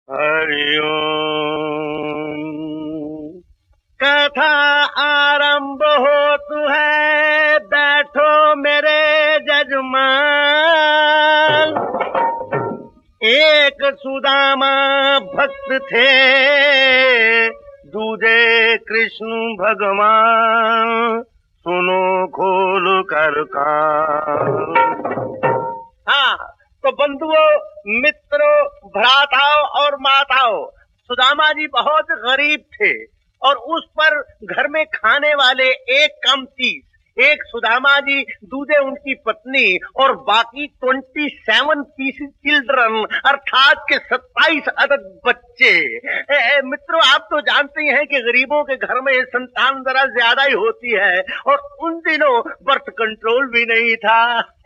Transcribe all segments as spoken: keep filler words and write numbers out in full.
हरि ओम। कथा आरंभ होतु है, बैठो मेरे जजमान। एक सुदामा भक्त थे, दूजे कृष्ण भगवान। सुनो खोल कर कान। हाँ, तो बंधुओं, मित्रों, भ्राताओं और माताओं, सुदामा जी बहुत गरीब थे और उस पर घर में खाने वाले एक कम तीस, एक सुदामा जी, दूसरे उनकी पत्नी और बाकी ट्वेंटी सेवन पीस चिल्ड्रन, अर्थात के सत्ताईस अदद बच्चे। ए, ए, मित्रों, आप तो जानते ही हैं कि गरीबों के घर में संतान जरा ज्यादा ही होती है और उन दिनों बर्थ कंट्रोल भी नहीं था।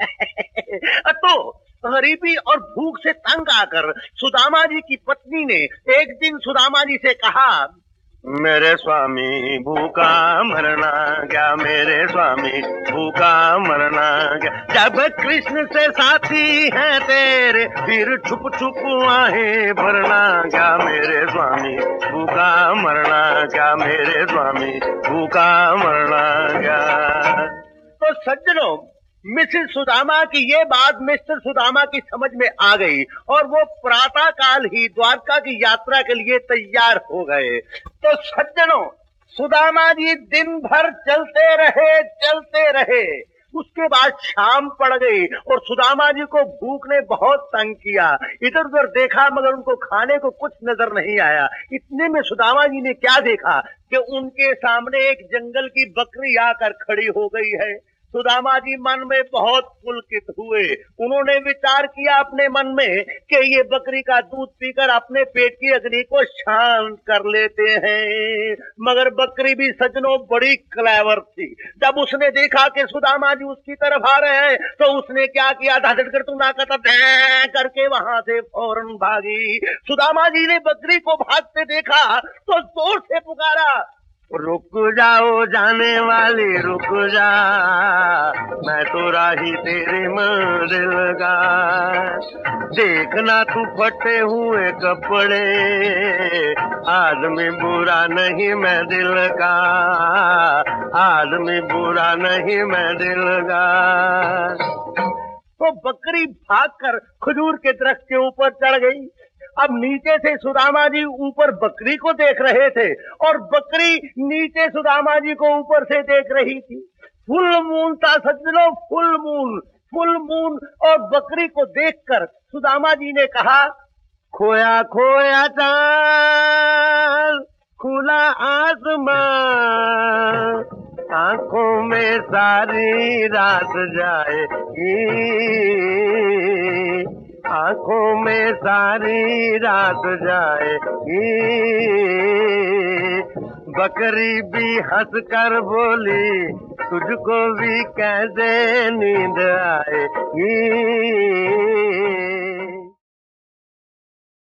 तो गरीबी और भूख से तंग आकर सुदामा जी की पत्नी ने एक दिन सुदामा जी से कहा, मेरे स्वामी भूखा मरना क्या, मेरे स्वामी भूखा मरना क्या। जब कृष्ण से साथी हैं तेरे, फिर छुप छुप आहे भरना क्या, मेरे स्वामी भूखा मरना क्या, मेरे स्वामी भूखा मरना क्या। तो सज्जनों, मिसेस सुदामा की ये बात मिस्टर सुदामा की समझ में आ गई और वो प्रातः काल ही द्वारका की यात्रा के लिए तैयार हो गए। तो सज्जनों, सुदामा जी दिन भर चलते रहे चलते रहे उसके बाद शाम पड़ गई और सुदामा जी को भूख ने बहुत तंग किया। इधर उधर देखा मगर उनको खाने को कुछ नजर नहीं आया। इतने में सुदामा जी ने क्या देखा कि उनके सामने एक जंगल की बकरी आकर खड़ी हो गई है। सुदामा जी मन में बहुत पुलकित हुए। उन्होंने विचार किया अपने मन में कि ये बकरी का दूध पीकर अपने पेट की अग्नि को शांत कर लेते हैं। मगर बकरी भी सज्जनों बड़ी क्लेवर थी। जब उसने देखा कि सुदामा जी उसकी तरफ आ रहे हैं तो उसने क्या किया, धड़ कर तू ना करके वहां से फौरन भागी। सुदामा जी ने बकरी को भागते देखा तो जोर से पुकारा, रुक जाओ जाने वाली रुक जा, मैं तो राही तेरे मंदिर का। देखना तू फटे हुए कपड़े, आदमी बुरा नहीं मैं दिल का, आदमी बुरा नहीं मैं दिल का। तो बकरी भागकर खजूर के दरख्त के ऊपर चढ़ गई। अब नीचे से सुदामा जी ऊपर बकरी को देख रहे थे और बकरी नीचे सुदामा जी को ऊपर से देख रही थी। फुल मून था सज्जनों, फुल मून, फुल मून। और बकरी को देखकर सुदामा जी ने कहा, खोया खोया चांद, खुला आसमान, आंखों में सारी रात जाएगी, आंखों में सारी रात जाएगी। बकरी भी हंस कर बोली, तुझको भी कैसे नींद आएगी।